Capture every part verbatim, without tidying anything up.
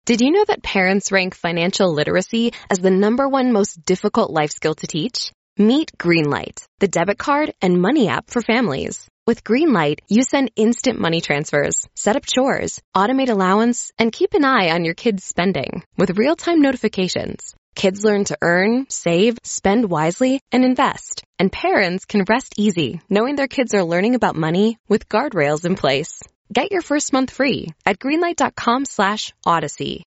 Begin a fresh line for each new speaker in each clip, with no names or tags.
Did you know that parents rank financial literacy as the number one most difficult life skill to teach? Meet Greenlight, the debit card and money app for families. With Greenlight, you send instant money transfers, set up chores, automate allowance, and keep an eye on your kids' spending with real-time notifications. Kids learn to earn, save, spend wisely, and invest. And parents can rest easy knowing their kids are learning about money with guardrails in place. Get your first month free at greenlight.com slash odyssey.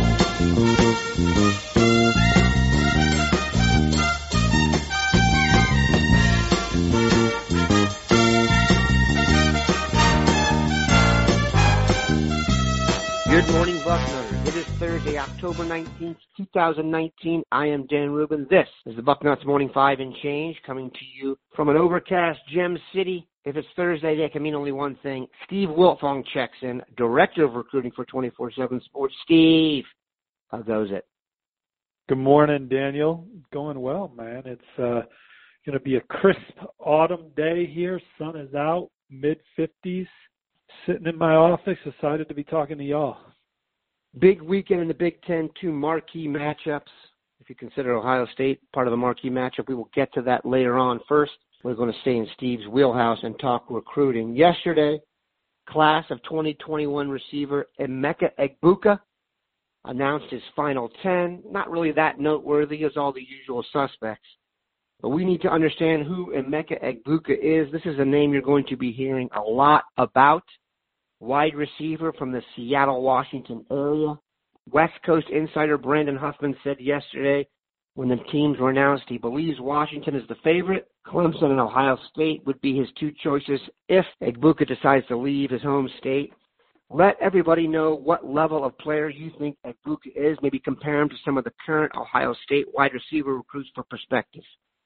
Good morning, Bucknutters. It is Thursday, October nineteenth, twenty nineteen. I am Dan Rubin. This is the Bucknuts Morning Five and Change, coming to you from an overcast Gem City. If it's Thursday, that can mean only one thing. Steve Wiltfong checks in, Director of Recruiting for twenty-four seven Sports. Steve, how goes it?
Good morning, Daniel. Going well, man. It's uh, going to be a crisp autumn day here. Sun is out, mid fifties. Sitting in my office, excited to be talking to y'all.
Big weekend in the Big Ten, two marquee matchups. If you consider Ohio State part of the marquee matchup, we will get to that later on. First, we're going to stay in Steve's wheelhouse and talk recruiting. Yesterday, class of twenty twenty-one receiver Emeka Egbuka announced his final ten. Not really that noteworthy as all the usual suspects. But we need to understand who Emeka Egbuka is. This is a name you're going to be hearing a lot about. Wide receiver from the Seattle, Washington area. West Coast insider Brandon Huffman said yesterday when the teams were announced he believes Washington is the favorite. Clemson and Ohio State would be his two choices if Egbuka decides to leave his home state. Let everybody know what level of player you think Egbuka is. Maybe compare him to some of the current Ohio State wide receiver recruits for perspective.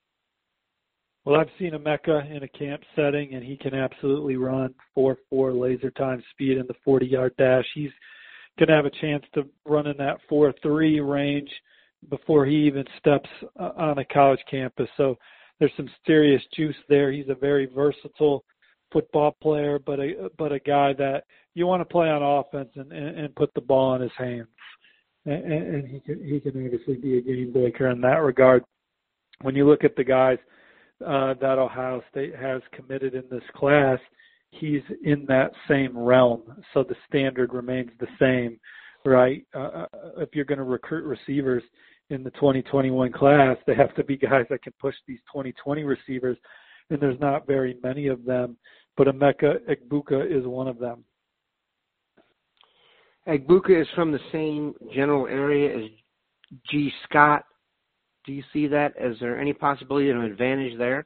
Well, I've seen Emeka in a camp setting, and he can absolutely run four four laser time speed in the forty-yard dash. He's going to have a chance to run in that four three range before he even steps on a college campus. So there's some serious juice there. He's a very versatile football player, but a but a guy that you want to play on offense and, and, and put the ball in his hands. And, and he can he can obviously be a game breaker in that regard. When you look at the guys Uh, that Ohio State has committed in this class, he's in that same realm. So the standard remains the same, right? Uh, if you're going to recruit receivers in the twenty twenty-one class, they have to be guys that can push these twenty twenty receivers, and there's not very many of them. But Emeka Egbuka is one of them.
Egbuka is from the same general area as G. Scott. Do you see that? Is there any possibility of an advantage there?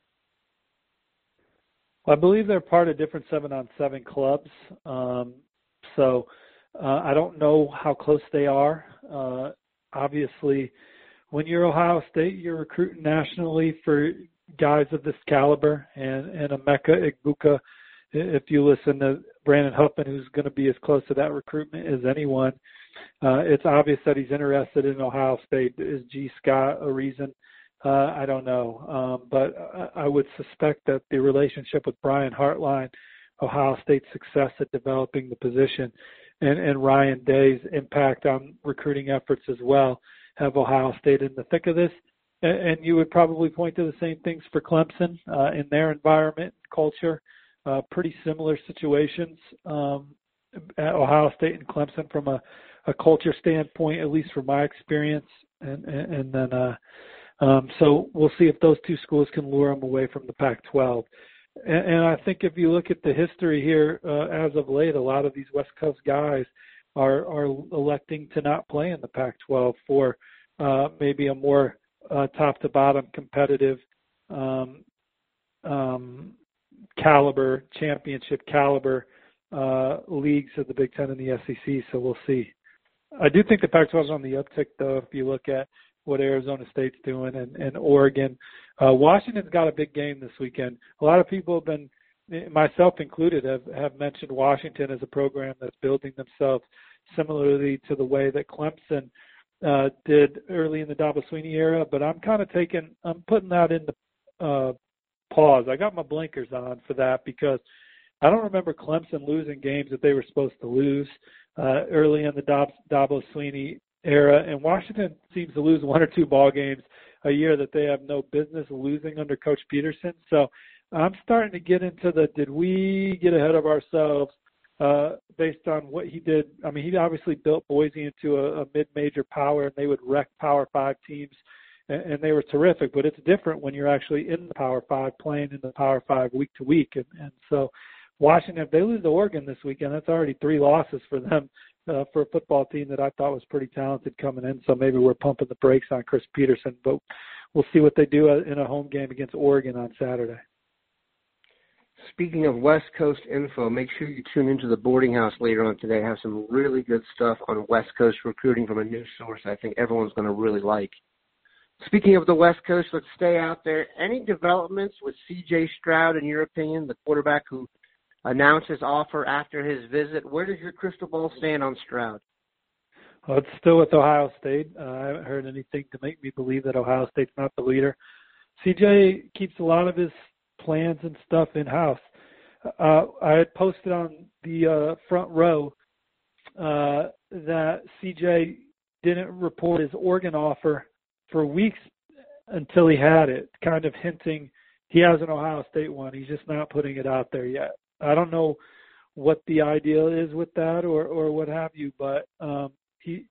I believe they're part of different seven-on-seven clubs. Um, so uh, I don't know how close they are. Uh, obviously, when you're Ohio State, you're recruiting nationally for guys of this caliber. And, and Emeka Egbuka, if you listen to Brandon Huffman, who's going to be as close to that recruitment as anyone, Uh, it's obvious that he's interested in Ohio State. Is G. Scott a reason? Uh, I don't know. Um, but I, I would suspect that the relationship with Brian Hartline, Ohio State's success at developing the position, and, and Ryan Day's impact on recruiting efforts as well have Ohio State in the thick of this. And, and you would probably point to the same things for Clemson uh, in their environment and culture. Uh, pretty similar situations um, at Ohio State and Clemson from a a culture standpoint, at least from my experience. And, and, and then, uh, um, so we'll see if those two schools can lure them away from the Pac twelve. And, and I think if you look at the history here, uh, as of late, a lot of these West Coast guys are, are electing to not play in the Pac twelve for, uh, maybe a more, uh, top to bottom competitive, um, um, caliber, championship caliber, uh, leagues of the Big Ten and the S E C. So we'll see. I do think the Pac twelve is on the uptick, though, if you look at what Arizona State's doing and, and Oregon. Uh, Washington's got a big game this weekend. A lot of people have been, myself included, have, have mentioned Washington as a program that's building themselves similarly to the way that Clemson uh, did early in the Dabo Swinney era. But I'm kind of taking, I'm putting that in the uh, pause. I got my blinkers on for that because I don't remember Clemson losing games that they were supposed to lose uh, early in the Dob- Dabo Swinney era, and Washington seems to lose one or two ball games a year that they have no business losing under Coach Peterson. So I'm starting to get into the, did we get ahead of ourselves uh, based on what he did? I mean, he obviously built Boise into a, a mid-major power, and they would wreck Power Five teams, and, and they were terrific. But it's different when you're actually in the Power Five, playing in the Power Five week to week. And, and so Washington, if they lose to Oregon this weekend, that's already three losses for them. Uh, for a football team that I thought was pretty talented coming in. So maybe we're pumping the brakes on Chris Peterson, but we'll see what they do in a home game against Oregon on Saturday.
Speaking of West Coast info, make sure you tune into the Boarding House later on today. I have some really good stuff on West Coast recruiting from a news source I think everyone's going to really like. Speaking of the West Coast, let's stay out there. Any developments with C J Stroud, in your opinion, the quarterback who announced his offer after his visit? Where does your crystal ball stand on Stroud?
Well, it's still with Ohio State. Uh, I haven't heard anything to make me believe that Ohio State's not the leader. C J keeps a lot of his plans and stuff in-house. Uh, I had posted on the uh, front row uh, that C J didn't report his Oregon offer for weeks until he had it, kind of hinting he has an Ohio State one. He's just not putting it out there yet. I don't know what the ideal is with that or, or what have you, but um, he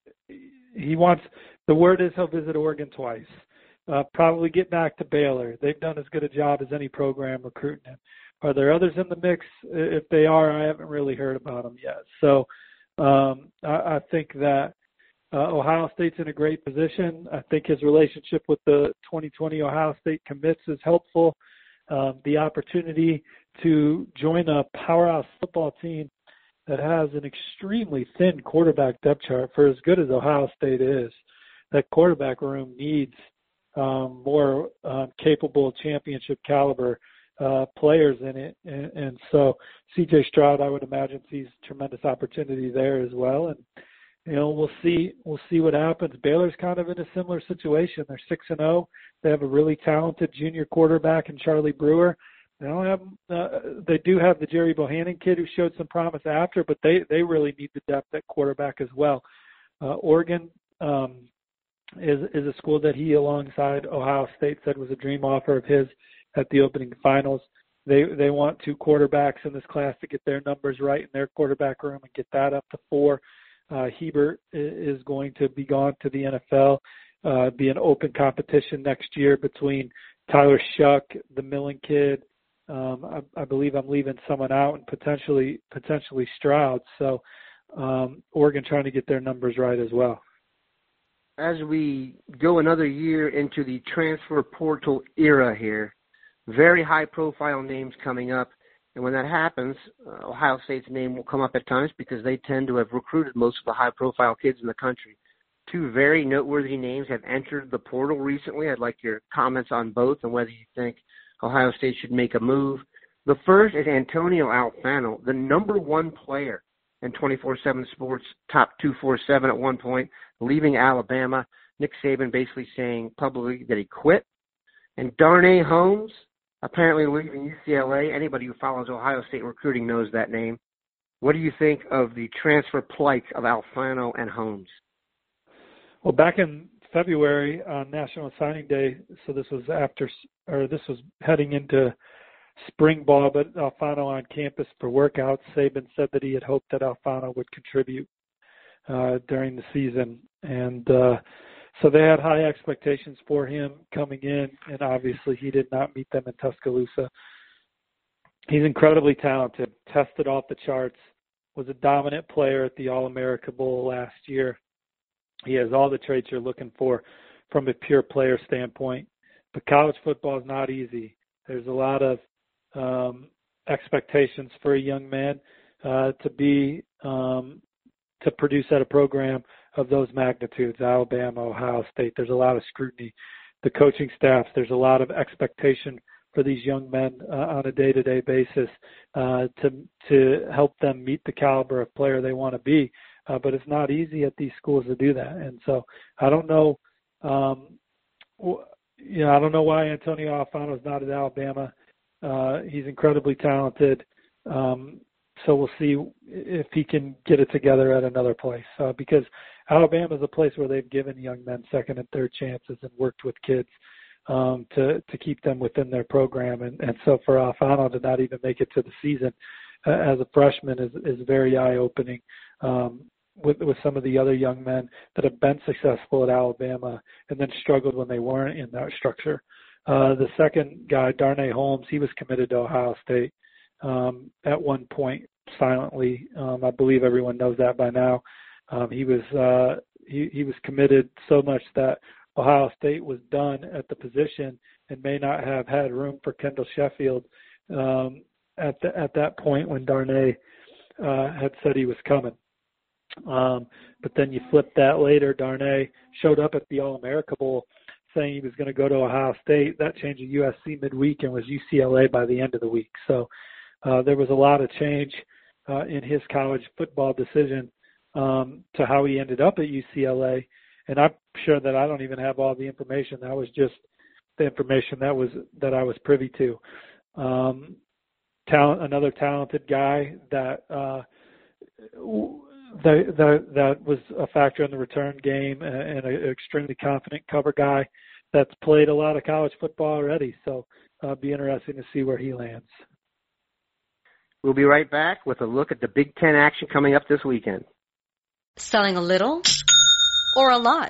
he wants – the word is he'll visit Oregon twice, uh, probably get back to Baylor. They've done as good a job as any program recruiting him. Are there others in the mix? If they are, I haven't really heard about them yet. So um, I, I think that uh, Ohio State's in a great position. I think his relationship with the twenty twenty Ohio State commits is helpful. Um, the opportunity to join a powerhouse football team that has an extremely thin quarterback depth chart. For as good as Ohio State is, that quarterback room needs um, more um, capable championship caliber uh, players in it. And, and so C J Stroud, I would imagine, sees tremendous opportunity there as well. And, you know, we'll see, we'll see what happens. Baylor's kind of in a similar situation. They're six and oh. They have a really talented junior quarterback in Charlie Brewer. They don't have. Uh, they do have the Jerry Bohannon kid who showed some promise after, but they, they really need the depth at quarterback as well. Uh, Oregon um, is is a school that he, alongside Ohio State, said was a dream offer of his at the opening finals. They they want two quarterbacks in this class to get their numbers right in their quarterback room and get that up to four. Uh, Hebert is going to be gone to the N F L. Uh, be an open competition next year between Tyler Shuck, the Millen kid. Um, I, I believe I'm leaving someone out, and potentially potentially Stroud. So um, Oregon trying to get their numbers right as well.
As we go another year into the transfer portal era here, very high-profile names coming up. And when that happens, uh, Ohio State's name will come up at times because they tend to have recruited most of the high-profile kids in the country. Two very noteworthy names have entered the portal recently. I'd like your comments on both and whether you think Ohio State should make a move. The first is Antonio Alfano, the number one player in twenty-four seven Sports, top two forty-seven at one point, leaving Alabama. Nick Saban basically saying publicly that he quit. And Darnay Holmes, apparently leaving U C L A. Anybody who follows Ohio State recruiting knows that name. What do you think of the transfer plight of Alfano and Holmes?
Well, back in February on National Signing Day, so this was after, or this was heading into spring ball, but Alfano on campus for workouts. Saban said that he had hoped that Alfano would contribute uh, during the season. And uh, so they had high expectations for him coming in, and obviously he did not meet them in Tuscaloosa. He's incredibly talented, tested off the charts, was a dominant player at the All-America Bowl last year. He has all the traits you're looking for from a pure player standpoint. But college football is not easy. There's a lot of um, expectations for a young man uh, to be um, to produce at a program of those magnitudes, Alabama, Ohio State. There's a lot of scrutiny. The coaching staffs, there's a lot of expectation for these young men uh, on a day-to-day basis uh, to to help them meet the caliber of player they want to be. Uh, but it's not easy at these schools to do that. And so I don't know, um, you know, I don't know why Antonio Alfano is not at Alabama. Uh, he's incredibly talented. Um, so we'll see if he can get it together at another place, uh, because Alabama is a place where they've given young men second and third chances and worked with kids um, to to keep them within their program. And, and so for Alfano to not even make it to the season uh, as a freshman is, is very eye-opening um, with, with some of the other young men that have been successful at Alabama and then struggled when they weren't in that structure. Uh, the second guy, Darnay Holmes, he was committed to Ohio State um, at one point silently. Um, I believe everyone knows that by now. Um, he was uh, he, he was committed so much that Ohio State was done at the position and may not have had room for Kendall Sheffield um, at the, at that point when Darnay uh, had said he was coming. Um, but then you flip that later. Darnay showed up at the All-America Bowl saying he was going to go to Ohio State. That changed to U S C midweek and was U C L A by the end of the week. So uh, there was a lot of change uh, in his college football decision um, to how he ended up at U C L A. And I'm sure that I don't even have all the information. That was just the information that was that I was privy to. Um, talent, another talented guy that uh, that, that that was a factor in the return game and an extremely confident cover guy that's played a lot of college football already. So uh, be interesting to see where he lands.
We'll be right back with a look at the Big Ten action coming up this weekend.
Selling a little or a lot?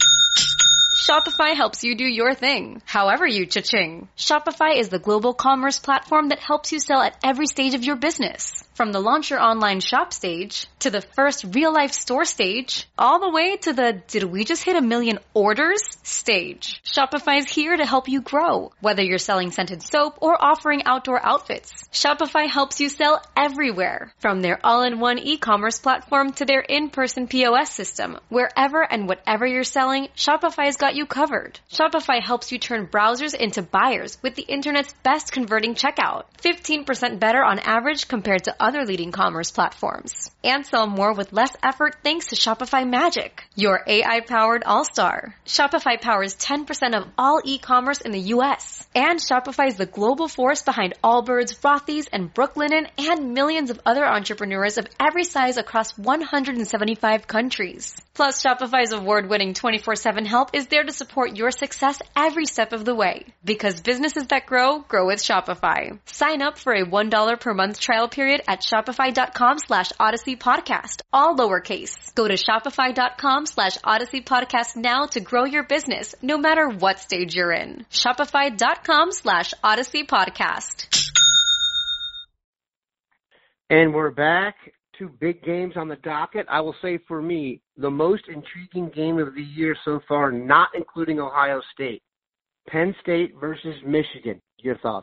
Shopify helps you do your thing, however you cha-ching. Shopify is the global commerce platform that helps you sell at every stage of your business. From the launch your online shop stage, to the first real-life store stage, all the way to the did we just hit a million orders stage. Shopify is here to help you grow. Whether you're selling scented soap or offering outdoor outfits, Shopify helps you sell everywhere. From their all-in-one e-commerce platform to their in-person P O S system, wherever and whatever you're selling, Shopify's got you covered. Shopify helps you turn browsers into buyers with the internet's best converting checkout. fifteen percent better on average compared to other leading commerce platforms. And sell more with less effort thanks to Shopify Magic, your A I-powered all-star. Shopify powers ten percent of all e-commerce in the U S. And Shopify is the global force behind Allbirds, Rothy's, and Brooklinen, and millions of other entrepreneurs of every size across one hundred seventy-five countries. Plus, Shopify's award-winning twenty-four seven help is there to support your success every step of the way. Because businesses that grow, grow with Shopify. Sign up for a one dollar per month trial period at shopify.com slash Odyssey Podcast, all lowercase. Go to shopify.com slash Odyssey Podcast now to grow your business, no matter what stage you're in. Shopify.com slash Odyssey Podcast.
And we're back. Two big games on the docket. I will say for me, the most intriguing game of the year so far, not including Ohio State. Penn State versus Michigan. Your thoughts?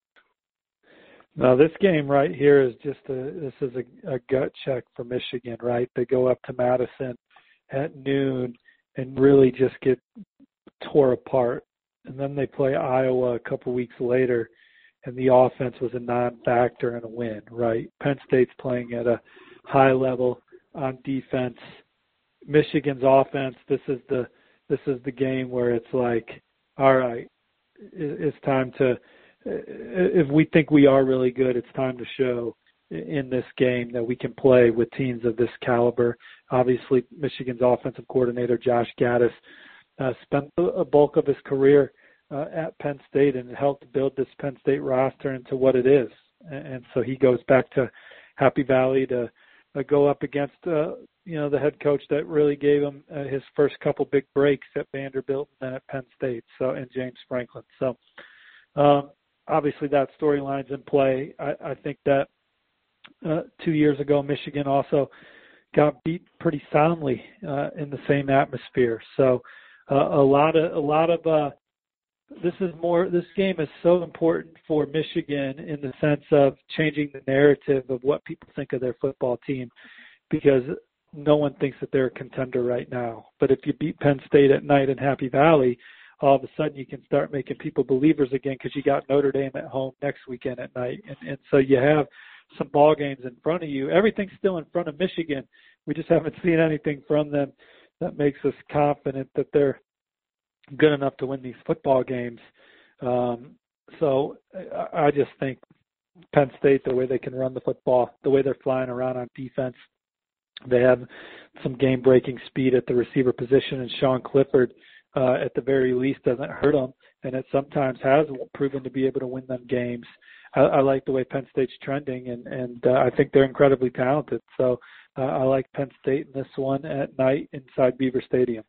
Now, this game right here is just a, this is a, a gut check for Michigan, right? They go up to Madison at noon and really just get tore apart. And then they play Iowa a couple weeks later, and the offense was a non-factor in a win, right? Penn State's playing at a high level on defense. Michigan's offense, this is the this is the game where it's like, all right, it's time to, if we think we are really good, it's time to show in this game that we can play with teams of this caliber. Obviously, Michigan's offensive coordinator, Josh Gaddis, uh, spent a bulk of his career uh, at Penn State and helped build this Penn State roster into what it is. And so he goes back to Happy Valley to uh, go up against, uh, you know, the head coach that really gave him uh, his first couple big breaks at Vanderbilt and then at Penn State, so, and James Franklin. So um, obviously that storyline's in play. I, I think that uh, two years ago, Michigan also got beat pretty soundly uh, in the same atmosphere. So uh, a lot of, a lot of, uh, this is more, this game is so important for Michigan in the sense of changing the narrative of what people think of their football team, because no one thinks that they're a contender right now. But if you beat Penn State at night in Happy Valley, all of a sudden you can start making people believers again because you got Notre Dame at home next weekend at night. And, and so you have some ball games in front of you. Everything's still in front of Michigan. We just haven't seen anything from them that makes us confident that they're good enough to win these football games. Um, so I, I just think Penn State, the way they can run the football, the way they're flying around on defense. They have some game-breaking speed at the receiver position, and Sean Clifford, uh, at the very least, doesn't hurt them, and it sometimes has proven to be able to win them games. I, I like the way Penn State's trending, and, and uh, I think they're incredibly talented. So uh, I like Penn State in this one at night inside Beaver Stadium.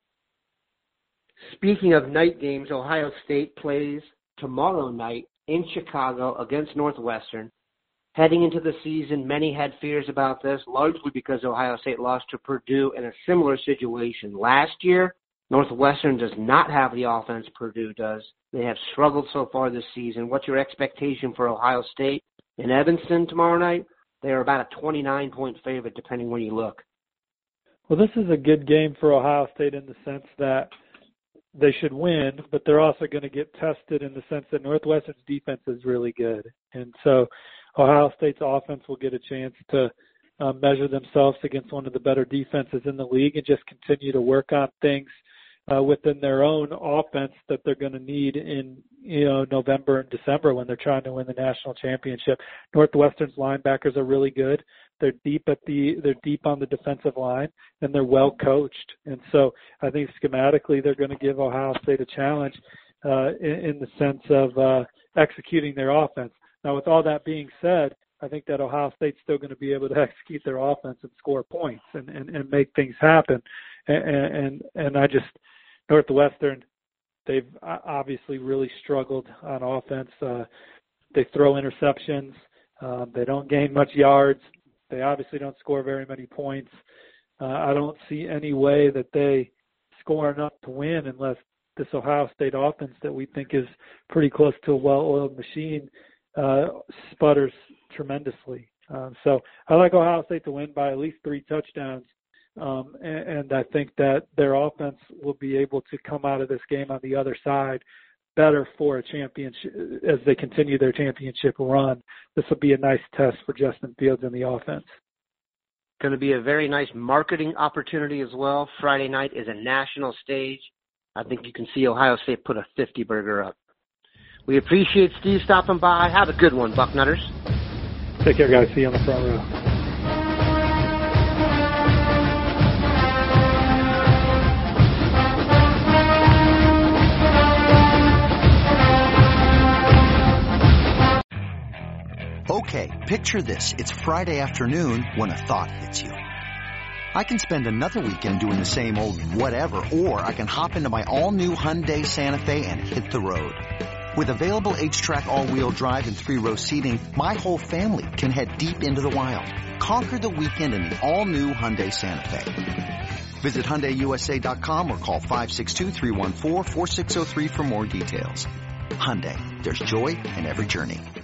Speaking of night games, Ohio State plays tomorrow night in Chicago against Northwestern. Heading into the season, many had fears about this, largely because Ohio State lost to Purdue in a similar situation. Last year, Northwestern does not have the offense Purdue does. They have struggled so far this season. What's your expectation for Ohio State in Evanston tomorrow night? They are about a twenty-nine point favorite, depending where you look.
Well, this is a good game for Ohio State in the sense that they should win, but they're also going to get tested in the sense that Northwestern's defense is really good. And so Ohio State's offense will get a chance to uh, measure themselves against one of the better defenses in the league and just continue to work on things uh, within their own offense that they're going to need in, you know, November and December when they're trying to win the national championship. Northwestern's linebackers are really good. They're deep at the they're deep on the defensive line, and they're well coached. And so I think schematically they're going to give Ohio State a challenge uh, in, in the sense of uh, executing their offense. Now, with all that being said, I think that Ohio State's still going to be able to execute their offense and score points and, and, and make things happen. And, and and I just Northwestern, they've obviously really struggled on offense. Uh, they throw interceptions. Uh, they don't gain much yards. They obviously don't score very many points. Uh, I don't see any way that they score enough to win unless this Ohio State offense that we think is pretty close to a well-oiled machine uh, sputters tremendously. Um, so I like Ohio State to win by at least three touchdowns. Um, and, and I think that their offense will be able to come out of this game on the other side better for a championship as they continue their championship run. This will be a nice test for Justin Fields and the offense.
Going to be a very nice marketing opportunity as well. Friday night is a national stage. I think you can see Ohio State put a fifty burger up. We appreciate Steve stopping by. Have a good one, Bucknutters.
Take care, guys. See you on the front row.
Okay, picture this. It's Friday afternoon when a thought hits you. I can spend another weekend doing the same old whatever, or I can hop into my all-new Hyundai Santa Fe and hit the road. With available H-Track all-wheel drive and three-row seating, my whole family can head deep into the wild. Conquer the weekend in the all-new Hyundai Santa Fe. Visit Hyundai U S A dot com or call five six two, three one four, four six zero three for more details. Hyundai, there's joy in every journey.